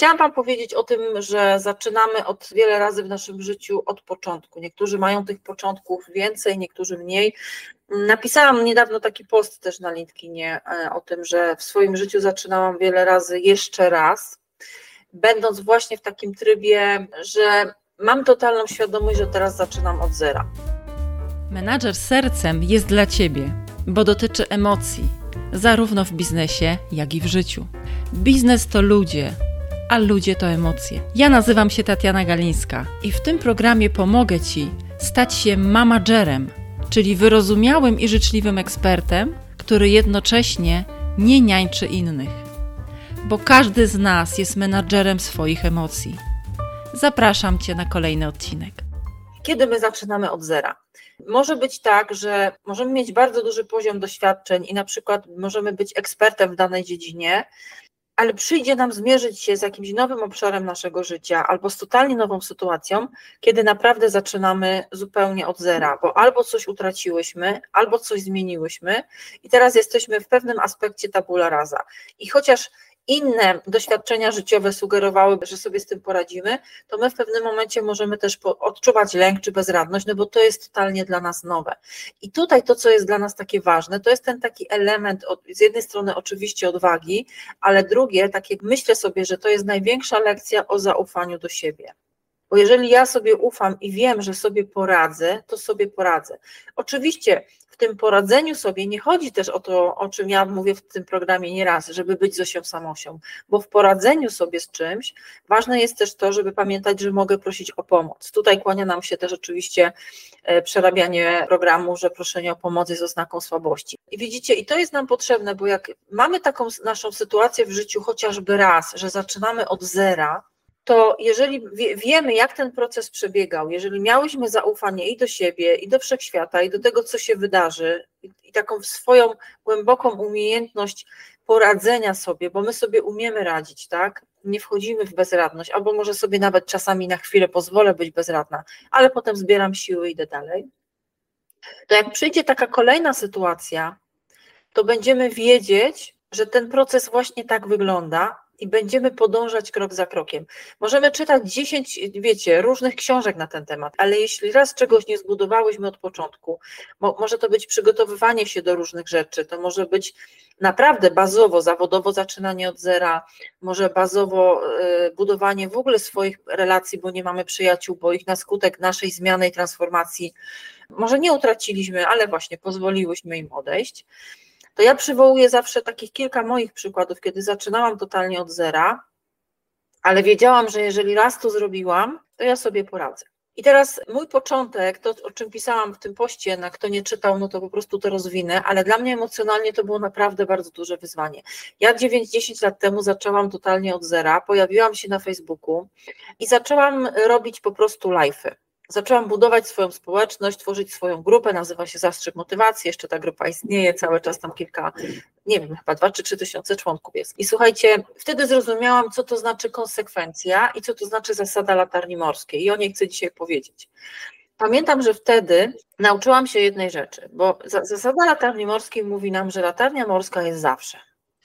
chciałam Wam powiedzieć o tym, że zaczynamy od wiele razy w naszym życiu od początku. Niektórzy mają tych początków więcej, niektórzy mniej. Napisałam niedawno taki post też na LinkedInie o tym, że w swoim życiu zaczynałam wiele razy jeszcze raz, będąc właśnie w takim trybie, że mam totalną świadomość, że teraz zaczynam od zera. Menadżer sercem jest dla Ciebie, bo dotyczy emocji, zarówno w biznesie, jak i w życiu. Biznes to ludzie, a ludzie to emocje. Ja nazywam się Tatiana Galińska i w tym programie pomogę Ci stać się mamagerem, czyli wyrozumiałym i życzliwym ekspertem, który jednocześnie nie niańczy innych. Bo każdy z nas jest menadżerem swoich emocji. Zapraszam Cię na kolejny odcinek. Kiedy my zaczynamy od zera? Może być tak, że możemy mieć bardzo duży poziom doświadczeń i na przykład możemy być ekspertem w danej dziedzinie, ale przyjdzie nam zmierzyć się z jakimś nowym obszarem naszego życia albo z totalnie nową sytuacją, kiedy naprawdę zaczynamy zupełnie od zera, bo albo coś utraciłyśmy, albo coś zmieniłyśmy i teraz jesteśmy w pewnym aspekcie tabula rasa. I chociaż inne doświadczenia życiowe sugerowały, że sobie z tym poradzimy, to my w pewnym momencie możemy też odczuwać lęk czy bezradność, no bo to jest totalnie dla nas nowe. I tutaj to, co jest dla nas takie ważne, to jest ten taki element, z jednej strony oczywiście odwagi, ale drugie, takie myślę sobie, że to jest największa lekcja o zaufaniu do siebie. Bo jeżeli ja sobie ufam i wiem, że sobie poradzę, to sobie poradzę. Oczywiście w tym poradzeniu sobie nie chodzi też o to, o czym ja mówię w tym programie nieraz, żeby być Zosią Samosią, bo w poradzeniu sobie z czymś ważne jest też to, żeby pamiętać, że mogę prosić o pomoc. Tutaj kłania nam się też oczywiście przerabianie programu, że proszenie o pomoc jest oznaką słabości. I widzicie, i to jest nam potrzebne, bo jak mamy taką naszą sytuację w życiu chociażby raz, że zaczynamy od zera, to jeżeli wiemy, jak ten proces przebiegał, jeżeli miałyśmy zaufanie i do siebie, i do wszechświata, i do tego, co się wydarzy, i taką swoją głęboką umiejętność poradzenia sobie, bo my sobie umiemy radzić, tak? Nie wchodzimy w bezradność, albo może sobie nawet czasami na chwilę pozwolę być bezradna, ale potem zbieram siły i idę dalej. To jak przyjdzie taka kolejna sytuacja, to będziemy wiedzieć, że ten proces właśnie tak wygląda, i będziemy podążać krok za krokiem. Możemy czytać 10, różnych książek na ten temat, ale jeśli raz czegoś nie zbudowałyśmy od początku, może to być przygotowywanie się do różnych rzeczy, to może być naprawdę bazowo, zawodowo zaczynanie od zera, może bazowo budowanie w ogóle swoich relacji, bo nie mamy przyjaciół, bo ich na skutek naszej zmiany i transformacji może nie utraciliśmy, ale właśnie pozwoliłyśmy im odejść. To ja przywołuję zawsze takich kilka moich przykładów, kiedy zaczynałam totalnie od zera, ale wiedziałam, że jeżeli raz to zrobiłam, to ja sobie poradzę. I teraz mój początek, to o czym pisałam w tym poście, na kto nie czytał, no to po prostu to rozwinę, ale dla mnie emocjonalnie to było naprawdę bardzo duże wyzwanie. Ja 9-10 lat temu zaczęłam totalnie od zera, pojawiłam się na Facebooku i zaczęłam robić po prostu live'y. Zaczęłam budować swoją społeczność, tworzyć swoją grupę, nazywa się Zastrzyk Motywacji, jeszcze ta grupa istnieje, cały czas tam kilka, nie wiem, chyba 2 czy 3 tysiące członków jest. I słuchajcie, wtedy zrozumiałam, co to znaczy konsekwencja i co to znaczy zasada latarni morskiej i o niej chcę dzisiaj powiedzieć. Pamiętam, że wtedy nauczyłam się jednej rzeczy, bo zasada latarni morskiej mówi nam, że latarnia morska jest zawsze.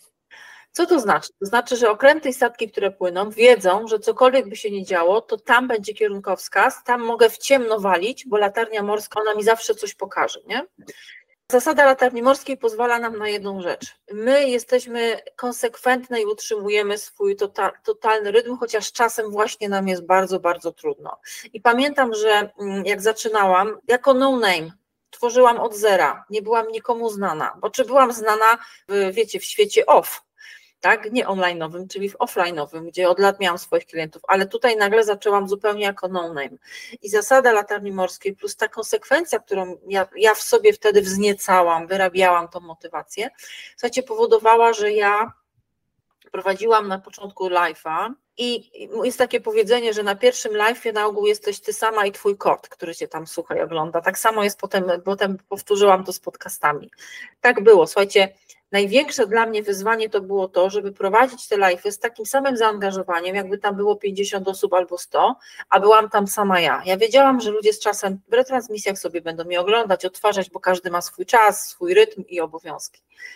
Co to znaczy? To znaczy, że okręty i statki, które płyną, wiedzą, że cokolwiek by się nie działo, to tam będzie kierunkowskaz, tam mogę w ciemno walić, bo latarnia morska, ona mi zawsze coś pokaże, nie? Zasada latarni morskiej pozwala nam na jedną rzecz. My jesteśmy konsekwentne i utrzymujemy swój totalny rytm, chociaż czasem właśnie nam jest bardzo, bardzo trudno. I pamiętam, że jak zaczynałam, jako no name, tworzyłam od zera, nie byłam nikomu znana, bo czy byłam znana, wiecie, w świecie off, tak, nie online'owym, czyli w offline'owym, gdzie od lat miałam swoich klientów, ale tutaj nagle zaczęłam zupełnie jako no-name. I zasada latarni morskiej plus ta konsekwencja, którą ja w sobie wtedy wzniecałam, wyrabiałam tą motywację, słuchajcie, powodowała, że ja prowadziłam na początku live'a i jest takie powiedzenie, że na pierwszym live'ie na ogół jesteś ty sama i twój kot, który cię tam słucha i ogląda. Tak samo jest potem powtórzyłam to z podcastami. Tak było, słuchajcie, największe dla mnie wyzwanie to było to, żeby prowadzić te live'y z takim samym zaangażowaniem, jakby tam było 50 osób albo 100, a byłam tam sama ja. Ja wiedziałam, że ludzie z czasem w retransmisjach sobie będą mnie oglądać, odtwarzać, bo każdy ma swój czas, swój rytm i obowiązki.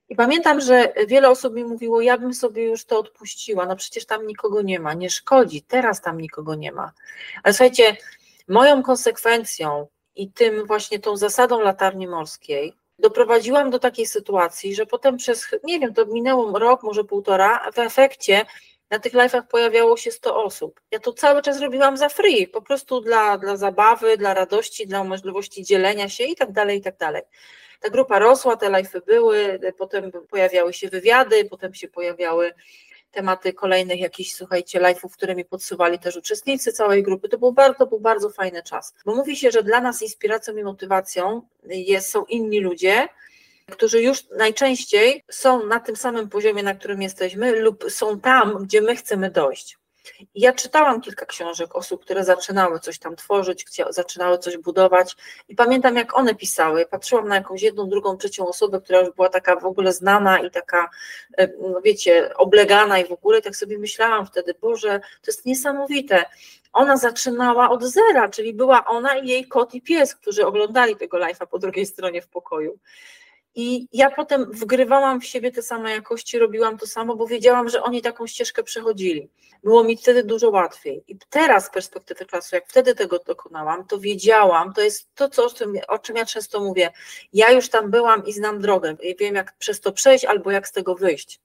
I pamiętam, że wiele osób mi mówiło, ja bym sobie już to odpuściła, no przecież tam nikogo nie ma, nie szkodzi, teraz tam nikogo nie ma. Ale słuchajcie, moją konsekwencją i tym właśnie tą zasadą latarni morskiej doprowadziłam do takiej sytuacji, że potem przez, nie wiem, to minęło rok, może półtora, a w efekcie na tych live'ach pojawiało się 100 osób. Ja to cały czas robiłam za free, po prostu dla zabawy, dla radości, dla możliwości dzielenia się i tak dalej, i tak dalej. Ta grupa rosła, te live'y były, potem pojawiały się wywiady, potem się pojawiały tematy kolejnych jakichś, słuchajcie, live'ów, które mi podsuwali też uczestnicy całej grupy. To był bardzo fajny czas. Bo mówi się, że dla nas inspiracją i motywacją są inni ludzie, którzy już najczęściej są na tym samym poziomie, na którym jesteśmy, lub są tam, gdzie my chcemy dojść. I ja czytałam kilka książek osób, które zaczynały coś tam tworzyć, zaczynały coś budować i pamiętam, jak one pisały. Patrzyłam na jakąś jedną, drugą, trzecią osobę, która już była taka w ogóle znana i taka, no wiecie, oblegana i w ogóle, tak sobie myślałam wtedy, Boże, to jest niesamowite. Ona zaczynała od zera, czyli była ona i jej kot i pies, którzy oglądali tego live'a po drugiej stronie w pokoju. I ja potem wgrywałam w siebie te same jakości, robiłam to samo, bo wiedziałam, że oni taką ścieżkę przechodzili. Było mi wtedy dużo łatwiej. I teraz z perspektywy czasu, jak wtedy tego dokonałam, to wiedziałam, to jest to, o czym ja często mówię, ja już tam byłam i znam drogę, wiem, jak przez to przejść albo jak z tego wyjść.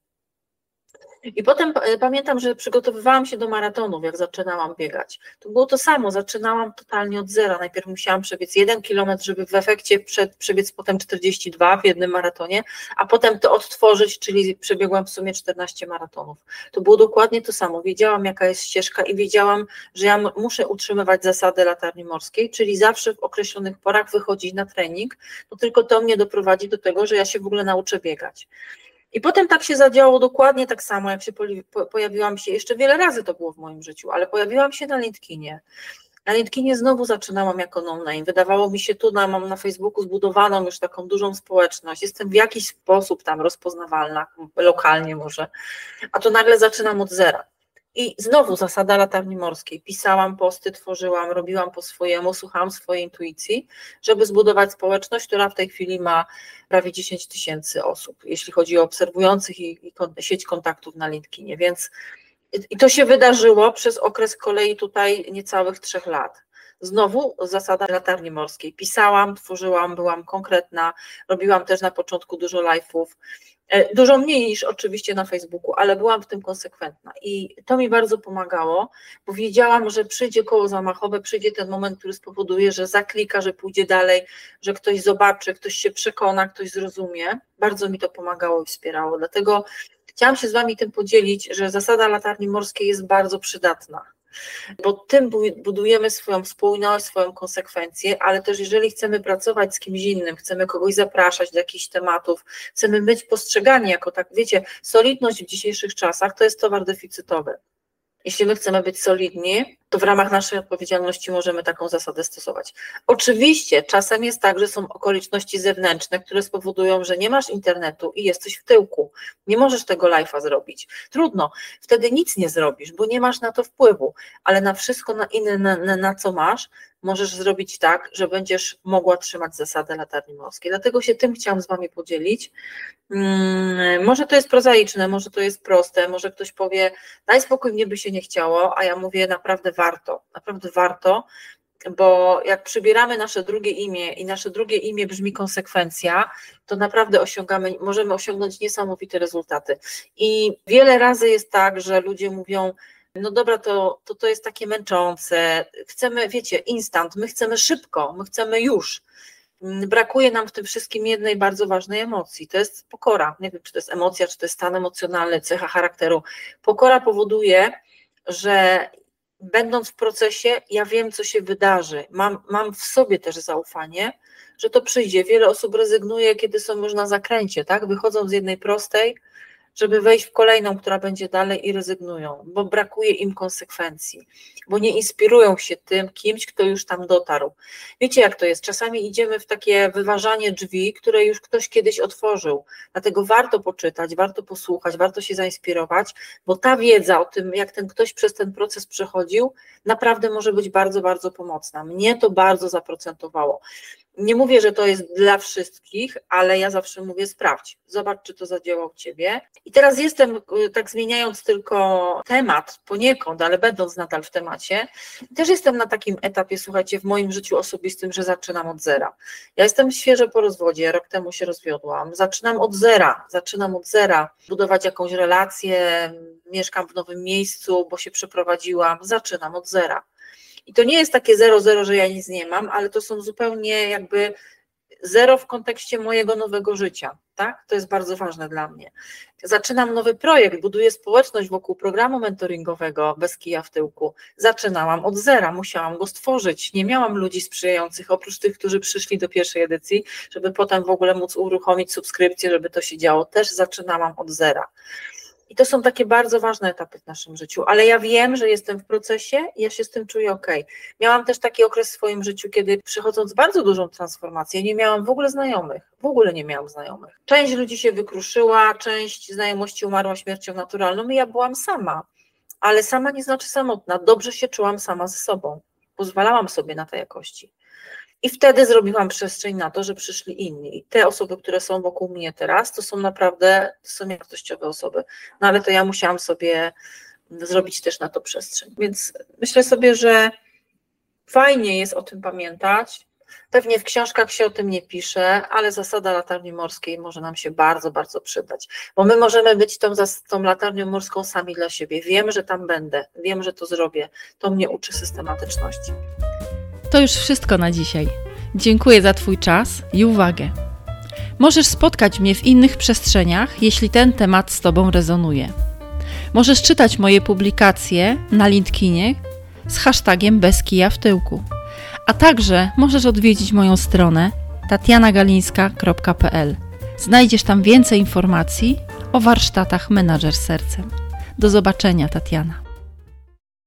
I potem pamiętam, że przygotowywałam się do maratonów, jak zaczynałam biegać. To było to samo, zaczynałam totalnie od zera. Najpierw musiałam przebiec 1 kilometr, żeby w efekcie przebiec potem 42 w jednym maratonie, a potem to odtworzyć, czyli przebiegłam w sumie 14 maratonów. To było dokładnie to samo. Wiedziałam, jaka jest ścieżka i wiedziałam, że ja muszę utrzymywać zasadę latarni morskiej, czyli zawsze w określonych porach wychodzić na trening, no tylko to mnie doprowadzi do tego, że ja się w ogóle nauczę biegać. I potem tak się zadziało dokładnie tak samo, jak się pojawiłam się, jeszcze wiele razy to było w moim życiu, ale pojawiłam się na LinkedInie. Na LinkedInie znowu zaczynałam jako no-name. Wydawało mi się, mam na Facebooku zbudowaną już taką dużą społeczność, jestem w jakiś sposób tam rozpoznawalna, lokalnie może, a to nagle zaczynam od zera. I znowu zasada latarni morskiej. Pisałam posty, tworzyłam, robiłam po swojemu, słuchałam swojej intuicji, żeby zbudować społeczność, która w tej chwili ma prawie 10 000 osób, jeśli chodzi o obserwujących i sieć kontaktów na LinkedInie. Więc i to się wydarzyło przez okres kolei tutaj niecałych 3 lat. Znowu zasada latarni morskiej. Pisałam, tworzyłam, byłam konkretna, robiłam też na początku dużo live'ów, dużo mniej niż oczywiście na Facebooku, ale byłam w tym konsekwentna i to mi bardzo pomagało, bo wiedziałam, że przyjdzie koło zamachowe, przyjdzie ten moment, który spowoduje, że zaklika, że pójdzie dalej, że ktoś zobaczy, ktoś się przekona, ktoś zrozumie. Bardzo mi to pomagało i wspierało, dlatego chciałam się z Wami tym podzielić, że zasada latarni morskiej jest bardzo przydatna, bo tym budujemy swoją spójność, swoją konsekwencję, ale też jeżeli chcemy pracować z kimś innym, chcemy kogoś zapraszać do jakichś tematów, chcemy być postrzegani jako tak, wiecie, solidność w dzisiejszych czasach to jest towar deficytowy. Jeśli my chcemy być solidni, to w ramach naszej odpowiedzialności możemy taką zasadę stosować. Oczywiście czasem jest tak, że są okoliczności zewnętrzne, które spowodują, że nie masz internetu i jesteś w tyłku. Nie możesz tego live'a zrobić. Trudno, wtedy nic nie zrobisz, bo nie masz na to wpływu, ale na wszystko na inne, na co masz, możesz zrobić tak, że będziesz mogła trzymać zasadę latarni morskiej. Dlatego się tym chciałam z Wami podzielić. Może to jest prozaiczne, może to jest proste, może ktoś powie, daj spokój, mnie by się nie chciało, a ja mówię, naprawdę warto, bo jak przybieramy nasze drugie imię i nasze drugie imię brzmi konsekwencja, to naprawdę możemy osiągnąć niesamowite rezultaty. I wiele razy jest tak, że ludzie mówią, no dobra, to jest takie męczące, chcemy, wiecie, instant, my chcemy szybko, my chcemy już. Brakuje nam w tym wszystkim jednej bardzo ważnej emocji, to jest pokora. Nie wiem, czy to jest emocja, czy to jest stan emocjonalny, cecha charakteru. Pokora powoduje, że będąc w procesie, ja wiem, co się wydarzy. Mam w sobie też zaufanie, że to przyjdzie. Wiele osób rezygnuje, kiedy są już na zakręcie, tak? Wychodzą z jednej prostej, żeby wejść w kolejną, która będzie dalej i rezygnują, bo brakuje im konsekwencji, bo nie inspirują się tym kimś, kto już tam dotarł. Wiecie, jak to jest? Czasami idziemy w takie wyważanie drzwi, które już ktoś kiedyś otworzył, dlatego warto poczytać, warto posłuchać, warto się zainspirować, bo ta wiedza o tym, jak ten ktoś przez ten proces przechodził, naprawdę może być bardzo, bardzo pomocna. Mnie to bardzo zaprocentowało. Nie mówię, że to jest dla wszystkich, ale ja zawsze mówię sprawdź, zobacz, czy to zadziała u Ciebie. I teraz jestem, tak zmieniając tylko temat poniekąd, ale będąc nadal w temacie, też jestem na takim etapie, słuchajcie, w moim życiu osobistym, że zaczynam od zera. Ja jestem świeżo po rozwodzie, rok temu się rozwiodłam, zaczynam od zera, budować jakąś relację, mieszkam w nowym miejscu, bo się przeprowadziłam, zaczynam od zera. I to nie jest takie 0-0, że ja nic nie mam, ale to są zupełnie jakby zero w kontekście mojego nowego życia, tak? To jest bardzo ważne dla mnie. Zaczynam nowy projekt, buduję społeczność wokół programu mentoringowego bez kija w tyłku. Zaczynałam od zera, musiałam go stworzyć. Nie miałam ludzi sprzyjających, oprócz tych, którzy przyszli do pierwszej edycji, żeby potem w ogóle móc uruchomić subskrypcję, żeby to się działo. Też zaczynałam od zera. I to są takie bardzo ważne etapy w naszym życiu, ale ja wiem, że jestem w procesie i ja się z tym czuję okej. Miałam też taki okres w swoim życiu, kiedy przechodząc bardzo dużą transformację, nie miałam w ogóle znajomych, Część ludzi się wykruszyła, część znajomości umarła śmiercią naturalną i ja byłam sama, ale sama nie znaczy samotna, dobrze się czułam sama ze sobą, pozwalałam sobie na te jakości. I wtedy zrobiłam przestrzeń na to, że przyszli inni. I te osoby, które są wokół mnie teraz, to są naprawdę, to są wartościowe osoby. No ale to ja musiałam sobie zrobić też na to przestrzeń. Więc myślę sobie, że fajnie jest o tym pamiętać. Pewnie w książkach się o tym nie pisze, ale zasada latarni morskiej może nam się bardzo, bardzo przydać. Bo my możemy być tą latarnią morską sami dla siebie. Wiem, że tam będę, wiem, że to zrobię. To mnie uczy systematyczności. To już wszystko na dzisiaj. Dziękuję za Twój czas i uwagę. Możesz spotkać mnie w innych przestrzeniach, jeśli ten temat z Tobą rezonuje. Możesz czytać moje publikacje na LinkedInie z hashtagiem bez kija w tyłku. A także możesz odwiedzić moją stronę tatianagalińska.pl. Znajdziesz tam więcej informacji o warsztatach Menadżer Sercem. Do zobaczenia, Tatiana.